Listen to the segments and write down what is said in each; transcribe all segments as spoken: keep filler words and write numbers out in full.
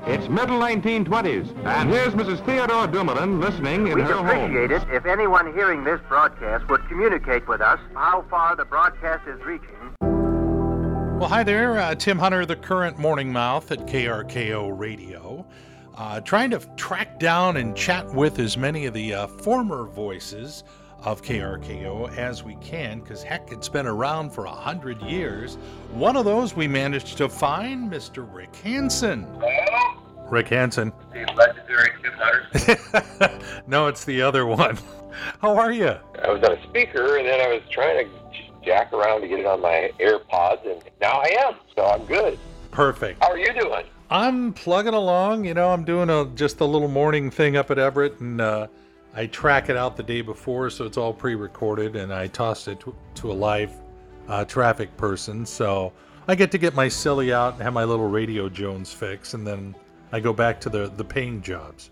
It's middle nineteen twenties, and here's Missus Theodore Dumoulin listening in We'd her home. We'd appreciate it if anyone hearing this broadcast would communicate with us how far the broadcast is reaching. Well, hi there. Uh, Tim Hunter, the current morning mouth at K R K O Radio. Uh, trying to track down and chat with as many of the uh, former voices of K R K O as we can, because heck, it's been around for a hundred years. One of those we managed to find, Mister Rick Hansen. Hello? Rick Hansen. The legendary Tim Hunter. No, it's the other one. How are you? I was on a speaker, and then I was trying to jack around to get it on my AirPods, and now I am, so I'm good. Perfect. How are you doing? I'm plugging along. You know, I'm doing a just a little morning thing up at Everett, and uh, I track it out the day before, so it's all pre-recorded, and I tossed it to, to a live uh, traffic person, so I get to get my silly out and have my little Radio Jones fix, and then I go back to the, the paying jobs.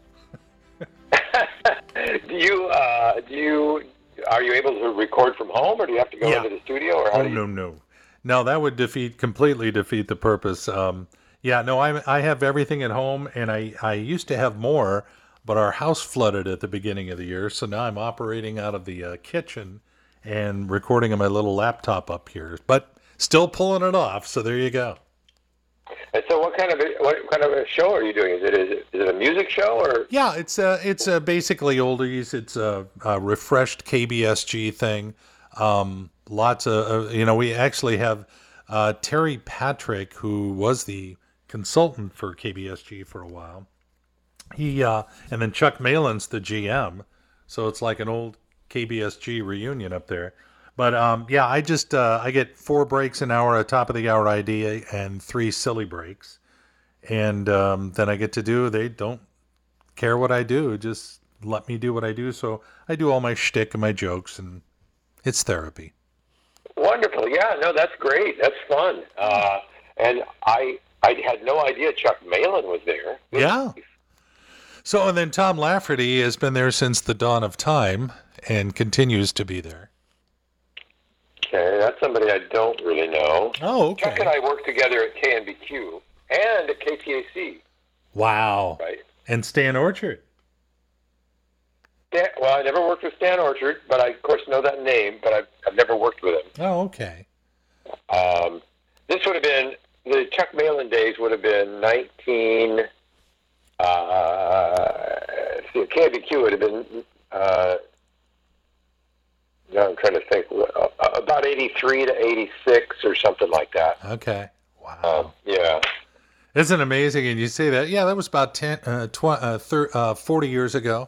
do you, uh, do you, are you able to record from home, or do you have to go Yeah. into the studio? Or how oh, do you... no, no. No, that would defeat, completely defeat the purpose. Um, yeah, no, I I have everything at home, and I, I used to have more, but our house flooded at the beginning of the year, so now I'm operating out of the uh, kitchen and recording on my little laptop up here, but still pulling it off, so there you go. And so what kind of a, what kind of a show are you doing? Is it is it, is it a music show, or? Yeah, it's uh, it's uh, basically oldies. It's a, a refreshed K B S G thing. Um, lots of, uh, you know, we actually have uh, Terry Patrick, who was the consultant for K B S G for a while. He uh, and then Chuck Malin's the G M, so it's like an old K B S G reunion up there. But um, yeah, I just uh, I get four breaks an hour, a top of the hour idea, and three silly breaks, and um, then I get to do. They don't care what I do, just let me do what I do. So I do all my shtick and my jokes, and it's therapy. Wonderful, yeah, no, that's great, that's fun, uh, and I I had no idea Chuck Malin was there. Yeah. So, and then Tom Lafferty has been there since the dawn of time and continues to be there. Okay, that's somebody I don't really know. Oh, okay. Chuck and I worked together at K N B Q and at K T A C. Wow. Right. And Stan Orchard. Stan, well, I never worked with Stan Orchard, but I, of course, know that name, but I've, I've never worked with him. Oh, okay. Um, this would have been, the Chuck Malin days would have been nineteen, uh, see, K N B Q would have been, uh, now I'm trying to think, uh, about eighty-three to eighty-six or something like that. Okay. Wow. Um, yeah. Isn't it amazing? And you say that, yeah, that was about ten, uh, tw- uh, thir- uh, forty years ago.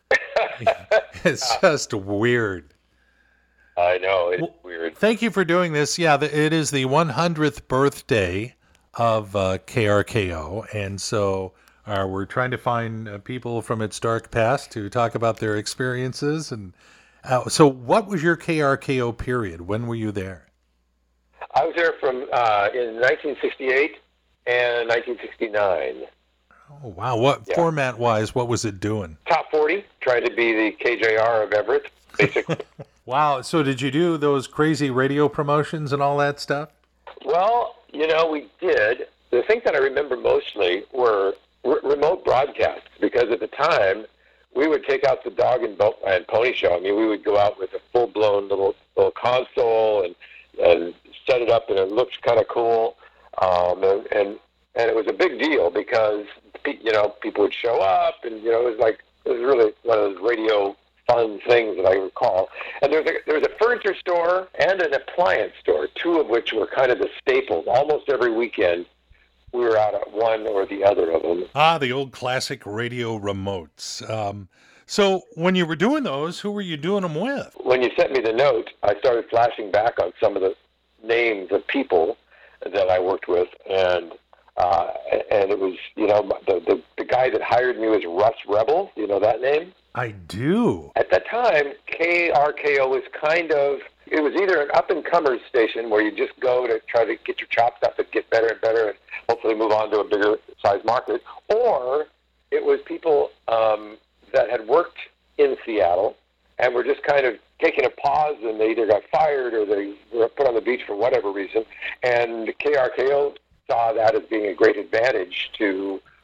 It's just weird. I know, it's well, weird. Thank you for doing this. Yeah, the, it is the one hundredth birthday of uh, K R K O, and so uh, we're trying to find uh, people from its dark past to talk about their experiences. And uh, so what was your K R K O period? When were you there? I was there from uh, in nineteen sixty-eight and nineteen sixty-nine. Oh, wow. What Yeah. format-wise, what was it doing? Top forty, trying to be the K J R of Everett, basically. Wow. So did you do those crazy radio promotions and all that stuff? Well, you know, we did. The things that I remember mostly were r- remote broadcasts, because at the time, we would take out the dog and, bo- and pony show. I mean, we would go out with a full-blown little little console and and set it up, and it looked kind of cool. Um, and, and and it was a big deal because, you know, people would show up, and, you know, it was like, it was really one of those radio fun things that I recall. And there was, a, there was a furniture store and an appliance store, two of which were kind of the staples. Almost every weekend, we were out at one or the other of them. Ah, the old classic radio remotes. Um, so when you were doing those, who were you doing them with? When you sent me the note, I started flashing back on some of the names of people that I worked with, and uh, and it was, you know, the, the the guy that hired me was Russ Rebel. You know that name? I do. At that time, K R K O was kind of, it was either an up-and-comers station where you just go to try to get your chops up and get better and better and hopefully move on to a bigger size market, or it was people um, that had worked in Seattle and were just kind of taking a pause, and they either got fired or they were put on the beach for whatever reason, and K R K O saw that as being a great advantage to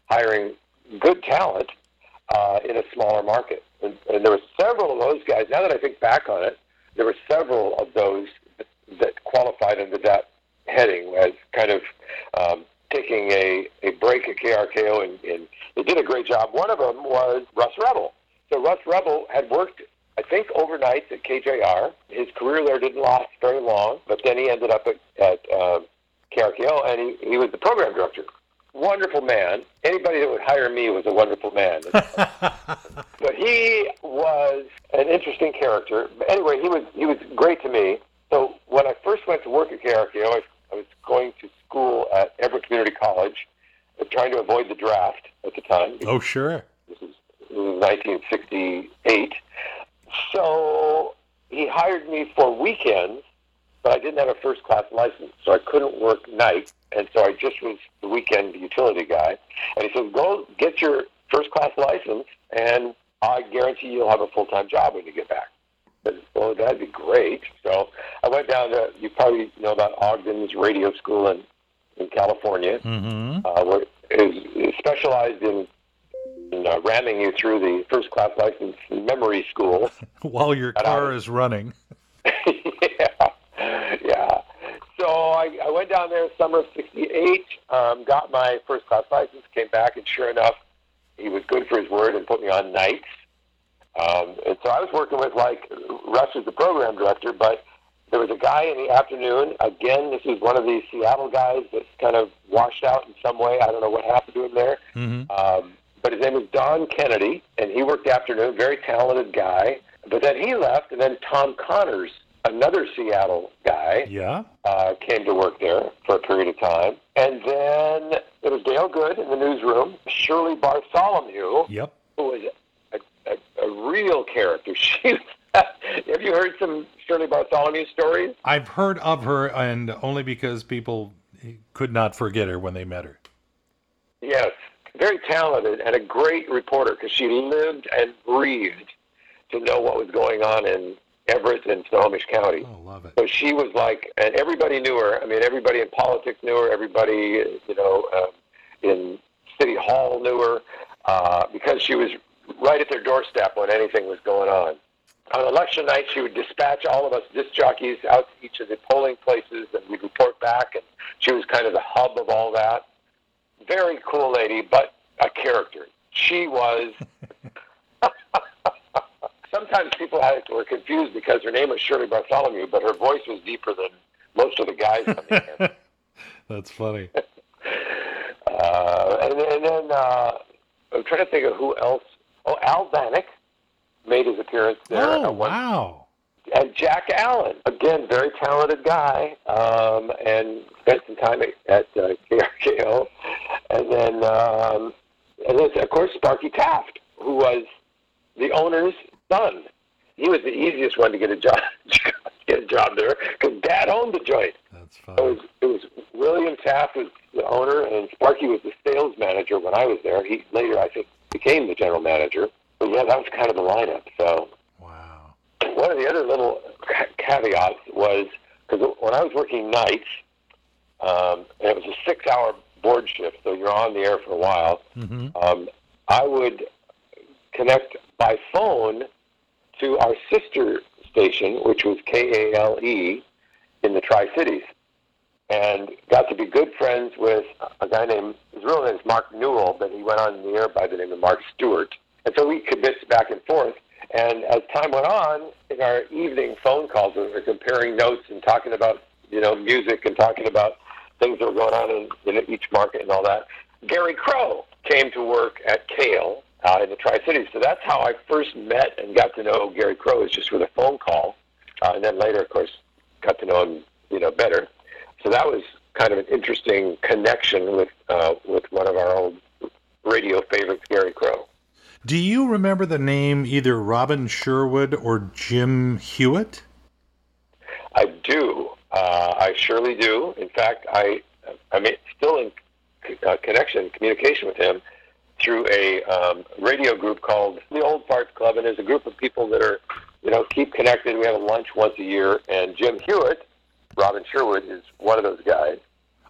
hiring good talent uh, in a smaller market. And, and there were several of those guys. Now that I think back on it, there were several of those that, that qualified under that heading as kind of um, taking a, a break at K R K O, and, and they did a great job. One of them was Russ Rebel. So Russ Rebel had worked, I think, overnight at K J R. His career there didn't last very long, but then he ended up at, at uh, K R K O, and he, he was the program director. Wonderful man. Anybody that would hire me was a wonderful man. But he was an interesting character. But anyway, he was he was great to me. So when I first went to work at K R K O, I, I was going to school at Everett Community College, trying to avoid the draft at the time. Oh, sure. This is, this is nineteen sixty-eight. So he hired me for weekends, but I didn't have a first-class license, so I couldn't work nights, and so I just was the weekend utility guy. And he said, go get your first-class license, and I guarantee you'll have a full-time job when you get back. I said, well, that'd be great. So I went down to, you probably know about Ogden's radio school in, in California, Mm-hmm. uh, where is, is specialized in, in uh, ramming you through the first-class license memory school. While your car is running. yeah. Yeah. So I, I went down there summer of sixty-eight, um, got my first-class license, came back, and sure enough, he was good for his word and put me on nights. Um, and so I was working with, like, Russ was the program director, but there was a guy in the afternoon. Again, this is one of these Seattle guys that's kind of washed out in some way. I don't know what happened to him there. Mm-hmm. Um, but his name was Don Kennedy, and he worked afternoon, very talented guy. But then he left, and then Tom Connors, another Seattle guy, Yeah. uh, came to work there for a period of time. And then there was Dale Good in the newsroom, Shirley Bartholomew, Yep. who was a, a, a real character. She was, have you heard some Shirley Bartholomew stories? I've heard of her, and only because people could not forget her when they met her. Yes, very talented and a great reporter because she lived and breathed to know what was going on in Everett and Snohomish County. Oh, love it. So she was like, and everybody knew her. I mean, everybody in politics knew her. Everybody, you know, um, in City Hall knew her uh, because she was right at their doorstep when anything was going on. On election night, she would dispatch all of us disc jockeys out to each of the polling places, and we'd report back, and she was kind of the hub of all that. Very cool lady, but a character. She was... Sometimes people had, were confused because her name was Shirley Bartholomew, but her voice was deeper than most of the guys coming in. That's funny. uh, and, and then uh, I'm trying to think of who else. Oh, Al Vanek made his appearance there. Oh, at one, wow. And Jack Allen, again, very talented guy, um, and spent some time at, at uh, K R K O. And then, um, and then, of course, Sparky Taft, who was the owner's son. He was the easiest one to get a job get a job there because Dad owned the joint. That's It funny. was, it was William Taft was the owner, and Sparky was the sales manager when I was there. He later, I think, became the general manager. But yeah, that was kind of the lineup. So Wow. one of the other little ca- caveats was because when I was working nights, um, and it was a six-hour board shift, so you're on the air for a while. Mm-hmm. Um, I would connect by phone to our sister station, which was K A L E in the Tri-Cities, and got to be good friends with a guy named, his real name is Mark Newell, but he went on the air by the name of Mark Stewart. And so we convinced back and forth. And as time went on, in our evening phone calls, we were comparing notes and talking about, you know, music and talking about things that were going on in, in each market and all that. Gary Crow came to work at Kale uh, in the Tri-Cities. So that's how I first met and got to know Gary Crow, is just with a phone call. Uh, and then later, of course, got to know him, you know, better. So that was kind of an interesting connection with uh, with one of our old radio favorites, Gary Crow. Do you remember the name either Robin Sherwood or Jim Hewitt? I do. Uh, I surely do. In fact, I I'm still in uh, connection, communication with him through a um, radio group called the Old Farts Club, and there's a group of people that are, you know, keep connected. We have a lunch once a year, and Jim Hewitt, Robin Sherwood, is one of those guys.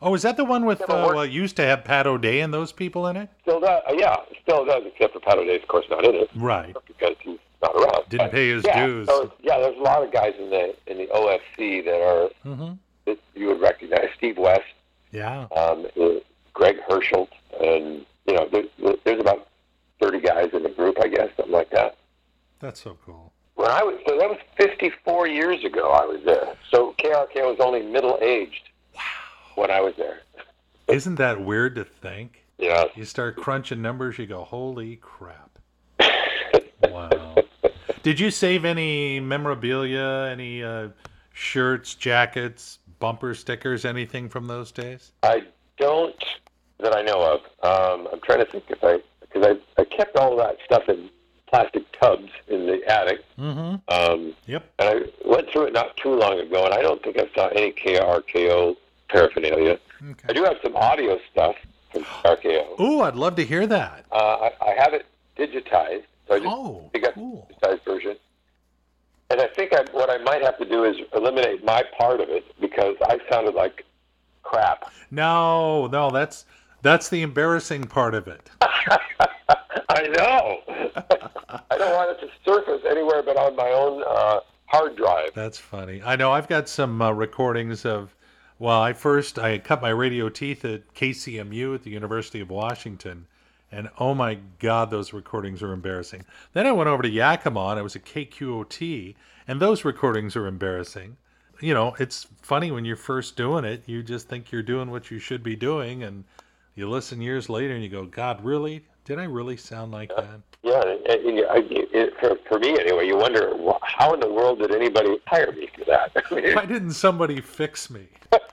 Oh, is that the one with, Never uh, worked. well, it used to have Pat O'Day and those people in it? Still does. Uh, yeah, still does, except for Pat O'Day's, of course, not in it. Right. Because he's not around. Didn't But, pay his yeah, dues. So, yeah, there's a lot of guys in the in the O F C that are Mm-hmm. that you would recognize. Steve West, Yeah. um, uh, Greg Herschel, and you know, there, there's about thirty guys in the group, I guess, something like that. That's so cool. When I was, so that was fifty-four years ago. I was there. So K R K O was only middle aged. Wow. When I was there. Isn't that weird to think? Yeah. You start crunching numbers, you go, holy crap. Wow. Did you save any memorabilia, any uh, shirts, jackets, bumper stickers, anything from those days? I don't that I know of. Um, I'm trying to think if I, because I, I kept all that stuff in plastic tubs in the attic. Mm-hmm. Um, Yep. and I went through it not too long ago, and I don't think I saw any K R K O paraphernalia. Okay. I do have some audio stuff from K R K O. Ooh, I'd love to hear that. Uh, I, I have it digitized, so I just Oh, I got cool. the digitized version. And I think I, what I might have to do is eliminate my part of it because I sounded like crap. No, no, that's that's the embarrassing part of it. I know. I don't want it to surface anywhere but on my own uh, hard drive. That's funny. I know I've got some uh, recordings of, well, I first, I cut my radio teeth at K C M U at the University of Washington, and oh my God, those recordings are embarrassing. Then I went over to Yakima, and I was at K Q O T, and those recordings are embarrassing. You know, it's funny when you're first doing it, you just think you're doing what you should be doing, and you listen years later and you go, God, really? Did I really sound like that? Yeah, and, and, I, it, for, for me anyway, you wonder wh- how in the world did anybody hire me for that? I mean, Why didn't somebody fix me?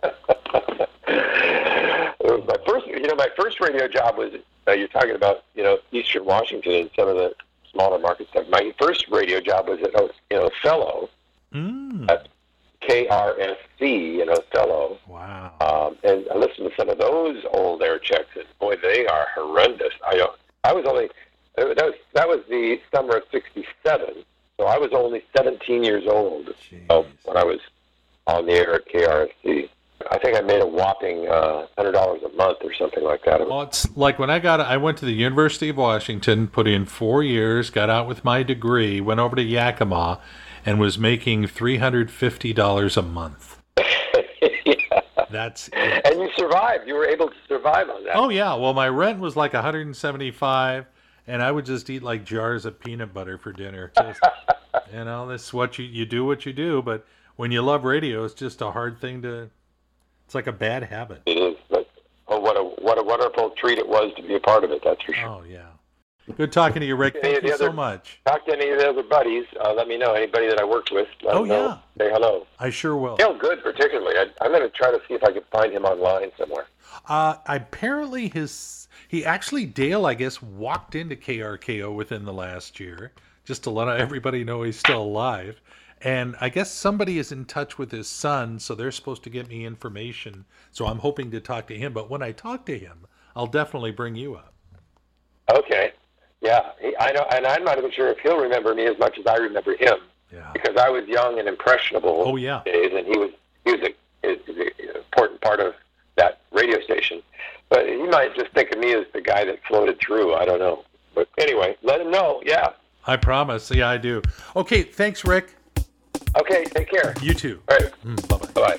my first, you know, my first radio job was. Uh, you're talking about, you know, Eastern Washington and some of the smaller market stuff. My first radio job was at, you know, Othello Mm. at K R S C in Othello. Wow. Um, and I listened to some of those old air checks, and boy, they are horrendous. I don't. I was only that was that was the summer of sixty-seven, so I was only seventeen years old uh, when I was on the air at K R S C. I think I made a whopping uh, one hundred dollars a month or something like that. Well, it's like when I got, I went to the University of Washington, put in four years, got out with my degree, went over to Yakima, and was making three hundred fifty dollars a month. Yeah. That's it. And you survived. You were able to survive on that. Oh, yeah. Well, my rent was like one hundred seventy-five dollars, and I would just eat like jars of peanut butter for dinner. Just, you know, that's what you, you do what you do, but when you love radio, it's just a hard thing to, it's like a bad habit. It is, but oh, what a what a wonderful treat it was to be a part of it. That's for sure. Oh, yeah. Good talking to you, Rick. Any Thank of the you so other- much. Talk to any of the other buddies. Uh, let me know. Anybody that I worked with. Let Oh, them know. yeah. Say hello. I sure will. Dale Good, particularly. I, I'm going to try to see if I can find him online somewhere. Uh, apparently his, he actually, Dale, I guess, walked into K R K O within the last year, just to let everybody know he's still alive. And I guess somebody is in touch with his son, so they're supposed to get me information. So I'm hoping to talk to him. But when I talk to him, I'll definitely bring you up. Okay. Yeah. He, I know, and I'm not even sure if he'll remember me as much as I remember him. Yeah. Because I was young and impressionable. Oh, yeah. Days, and he was he was a, a, a important part of that radio station. But he might just think of me as the guy that floated through. I don't know. But anyway, let him know. Yeah. I promise. Yeah, I do. Okay. Thanks, Rick. Okay. Take care. You too. All right. Mm, bye-bye. Bye.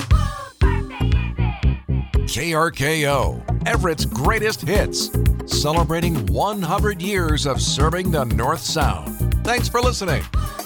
K R K O, Everett's greatest hits, celebrating one hundred years of serving the North Sound. Thanks for listening.